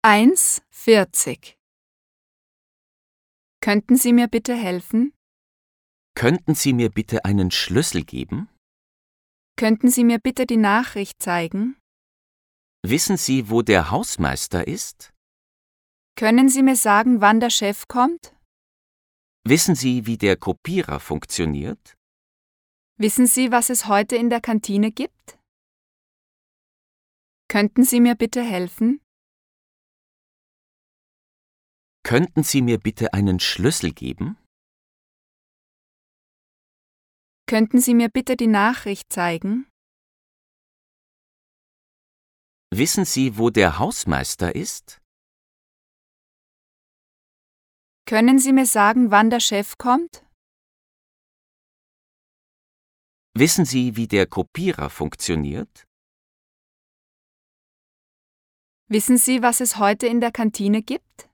1,40. Könnten Sie mir bitte helfen? Könnten Sie mir bitte einen Schlüssel geben? Könnten Sie mir bitte die Nachricht zeigen? Wissen Sie, wo der Hausmeister ist? Können Sie mir sagen, wann der Chef kommt? Wissen Sie, wie der Kopierer funktioniert? Wissen Sie, was es heute in der Kantine gibt? Könnten Sie mir bitte helfen? Könnten Sie mir bitte einen Schlüssel geben? Könnten Sie mir bitte die Nachricht zeigen? Wissen Sie, wo der Hausmeister ist? Können Sie mir sagen, wann der Chef kommt? Wissen Sie, wie der Kopierer funktioniert? Wissen Sie, was es heute in der Kantine gibt?